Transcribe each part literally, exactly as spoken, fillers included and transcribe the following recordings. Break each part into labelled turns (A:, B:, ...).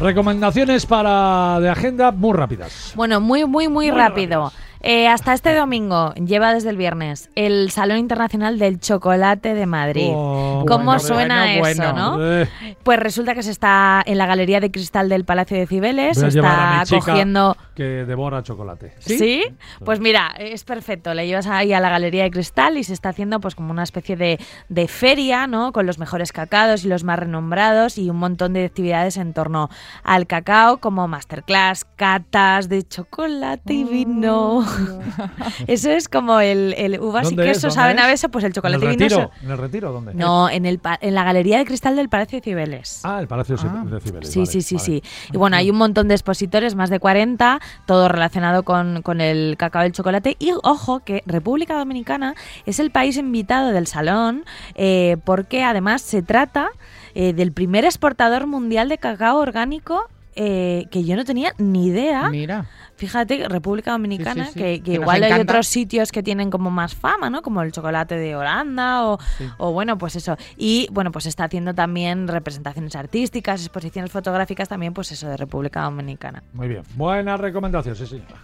A: Recomendaciones para de agenda muy rápidas.
B: Bueno, muy, muy, muy, muy rápido. Rápidas. Eh, hasta este domingo, lleva desde el viernes, el Salón Internacional del Chocolate de Madrid. Oh, ¿Cómo bueno, suena bueno, eso, bueno. no? Eh. Pues resulta que se está en la Galería de Cristal del Palacio de Cibeles, se está cogiendo...
A: que devora chocolate.
B: ¿Sí? ¿Sí? Pues mira, es perfecto, le llevas ahí a la Galería de Cristal y se está haciendo pues como una especie de, de feria, ¿no? Con los mejores cacaos y los más renombrados y un montón de actividades en torno al cacao, como masterclass, catas de chocolate y vino... Eso es como el, el uvas y queso saben a beso, pues el chocolate
A: ¿En el
B: vinoso.
A: retiro? ¿En el retiro dónde?
B: No, en, el, en la Galería de Cristal del Palacio de Cibeles.
A: Ah, el Palacio ah. de Cibeles.
B: Sí,
A: vale,
B: sí, sí,
A: vale.
B: sí. Y bueno, hay un montón de expositores, más de cuarenta, todo relacionado con, con el cacao y el chocolate. Y ojo, que República Dominicana es el país invitado del salón, eh, porque además se trata eh, del primer exportador mundial de cacao orgánico, eh, que yo no tenía ni idea.
C: Mira.
B: Fíjate, República Dominicana,
C: sí, sí, sí.
B: que, que,
C: que
B: igual hay otros sitios que tienen como más fama, ¿no? Como el chocolate de Holanda o, sí. o bueno, pues eso. Y bueno, pues está haciendo también representaciones artísticas, exposiciones fotográficas también, pues eso, de República Dominicana.
A: Muy bien. Buena recomendación, sí, sí.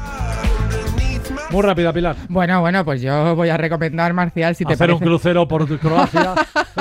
A: Muy rápida, Pilar.
C: Bueno, bueno, pues yo voy a recomendar, Marcial, si te
A: Hacer
C: parece...
A: un crucero por Croacia.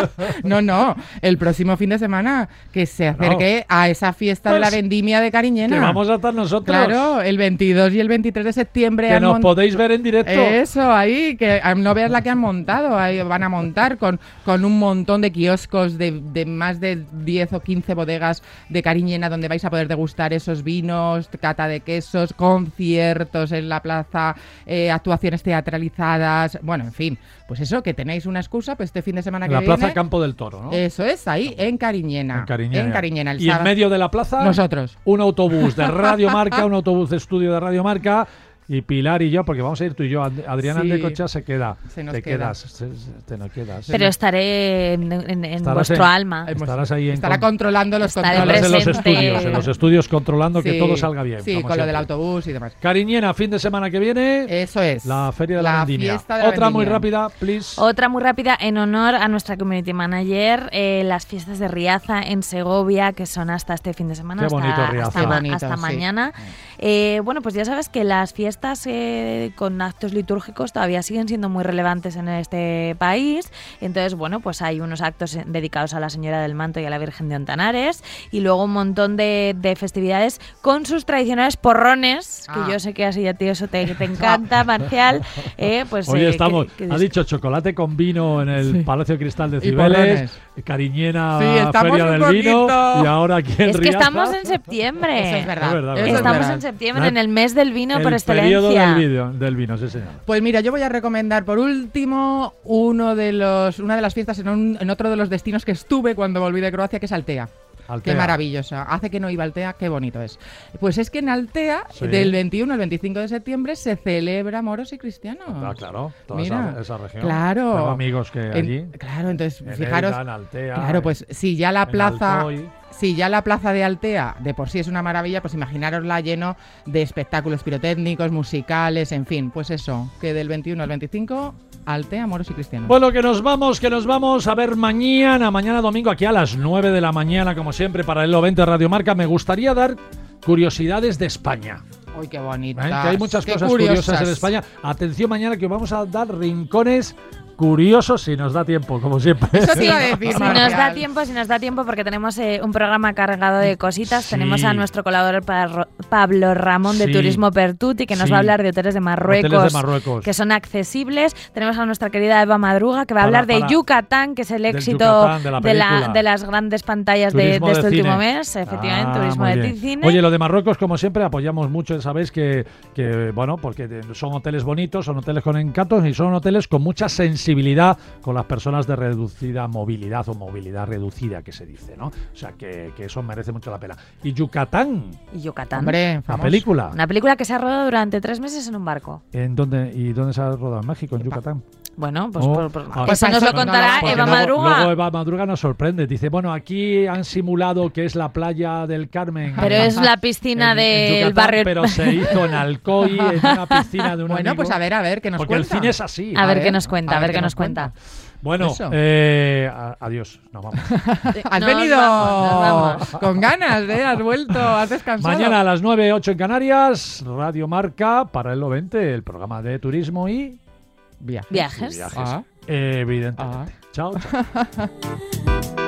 C: No, no, el próximo fin de semana que se acerque no. a esa fiesta pues, de la vendimia de Cariñena.
A: Que vamos a estar nosotros.
C: Claro, el veintidós y el veintitrés de septiembre.
A: Que nos
C: mont...
A: podéis ver en directo.
C: Eso, ahí, que no veas la que han montado. Ahí van a montar con, con un montón de kioscos de, de más de diez o quince bodegas de Cariñena donde vais a poder degustar esos vinos, cata de quesos, conciertos en la plaza, eh, actuaciones teatralizadas, bueno, en fin, pues eso, que tenéis una excusa pues este fin de semana que viene.
A: La Plaza Campo del Toro, ¿no?
C: Eso es, ahí, en Cariñena.
A: En Cariñena.
C: En Cariñena el
A: y sábado. En medio de la plaza,
C: nosotros.
A: Un autobús de Radio Marca, un autobús de estudio de Radio Marca. Y Pilar y yo, porque vamos a ir tú y yo, Adrián sí. Andecocha se queda.
C: Se nos
A: te
C: queda.
A: quedas, se, te nos quedas.
B: Pero estaré en, en, en vuestro
A: en,
B: alma.
A: Estarás ahí en
C: Estará con... controlando los
B: Estaré
C: controles.
A: En los estudios, en los estudios controlando sí, que todo salga bien.
C: Sí, con siempre. Lo del autobús y demás.
A: Cariñena, fin de semana que viene.
C: Eso es.
A: La Feria de la,
C: la
A: Vendimia.
C: Fiesta de la
A: Otra
C: vendimia.
A: Muy rápida, please.
B: Otra muy rápida, en honor a nuestra community manager, eh, las fiestas de Riaza en Segovia, que son hasta este fin de semana.
A: Qué
B: hasta,
A: bonito Riaza.
B: Hasta,
C: Qué bonito,
B: hasta
C: sí.
B: mañana. Eh, bueno, pues ya sabes que las fiestas eh, con actos litúrgicos todavía siguen siendo muy relevantes en este país. Entonces, bueno, pues hay unos actos dedicados a la Señora del Manto y a la Virgen de Ontanares, y luego un montón de, de festividades con sus tradicionales porrones, ah. que yo sé que así a ti eso te, te encanta, Marcial. Eh, pues,
A: Hoy
B: eh,
A: estamos,
B: que, que
A: ha dicho chocolate con vino en el sí. Palacio Cristal de Cibeles, Cariñena,
C: sí,
A: Feria del
C: poquito.
A: Vino, y ahora aquí en
B: Es que
A: Riaza.
B: Estamos en septiembre.
C: Eso es verdad.
A: Es verdad,
C: Eso
A: verdad.
B: Estamos
C: es verdad.
B: en septiembre, en el mes del vino
A: el
B: por excelencia.
A: El periodo del vino, del vino, sí señor.
C: Pues mira, yo voy a recomendar por último uno de los, una de las fiestas en, un, en otro de los destinos que estuve cuando volví de Croacia, que es Altea. Altea. Qué maravillosa. Hace que no iba a Altea, qué bonito es. Pues es que en Altea, sí. del veintiuno al veinticinco de septiembre, se celebra Moros y Cristianos.
A: Ah, claro. Toda
C: Mira,
A: esa, esa región.
C: Claro.
A: Tengo amigos que allí.
C: En, claro, entonces,
A: en
C: fijaros.
A: Elda, en Altea,
C: claro, pues si ya la plaza...
A: Alcoy.
C: Si ya la plaza de Altea de por sí es una maravilla, pues imaginarosla lleno de espectáculos pirotécnicos, musicales, en fin, pues eso, que del veintiuno al veinticinco, Altea, Moros y Cristianos.
A: Bueno, que nos vamos, que nos vamos a ver mañana, mañana domingo, aquí a las nueve de la mañana, como siempre, para el Paralelo veinte Radio Marca. Me gustaría dar curiosidades de España.
C: ¡Uy, qué bonito!
A: ¿Eh? Que hay muchas cosas curiosas. curiosas en España. Atención mañana que vamos a dar rincones curiosos si nos da tiempo, como siempre.
C: Eso te iba a decir,
B: si nos da tiempo, si nos da tiempo, porque tenemos eh, un programa cargado de cositas. Sí. Tenemos a nuestro colaborador Pablo Ramón de sí. Turismo Pertuti, que nos sí. va a hablar de hoteles de Marruecos,
A: hoteles de Marruecos
B: que son accesibles. Tenemos a nuestra querida Eva Madruga, que va a hablar para, para, de Yucatán, que es el éxito Yucatán, de, la de, la, de las grandes pantallas de, de este de último mes. Efectivamente, ah, turismo de cine.
A: Oye, lo de Marruecos, como siempre, apoyamos mucho. Sabéis que, que, bueno, porque son hoteles bonitos, son hoteles con encantos y son hoteles con mucha sensibilidad con las personas de reducida movilidad o movilidad reducida, que se dice, ¿no? O sea, que, que eso merece mucho la pena. ¿Y Yucatán?
B: ¿Y Yucatán?
C: Hombre,
A: ¿la película?
B: Una película que se ha rodado durante tres meses en un barco.
A: ¿En dónde? ¿Y dónde se ha rodado? ¿En México? ¿En Yucatán?
B: Bueno, pues,
A: oh,
B: por, por,
A: ah,
B: eso nos lo contará no, Eva
A: luego,
B: Madruga.
A: Luego Eva Madruga nos sorprende. Dice, bueno, aquí han simulado que es la playa del Carmen.
B: Pero en, es la piscina del barrio.
A: Pero se hizo en Alcoy, en una piscina de un
C: Bueno,
A: amigo.
C: pues a ver, a ver, que nos
A: Porque
C: cuenta.
A: Porque el cine es así.
B: A, a ver, ver qué nos cuenta, a ver, a ver qué nos cuenta. cuenta.
A: Bueno,
C: Eso.
A: eh, a- adiós, nos vamos.
C: Has
B: Nos
C: venido
B: vamos, nos vamos.
C: con ganas, ¿eh? Has vuelto, has descansado.
A: Mañana a las nueve, ocho en Canarias, Radio Marca, para el veinte, el programa de turismo y
C: Viaje.
B: Viajes.
A: viajes.
C: Ah.
A: Evidentemente. Chao, chao.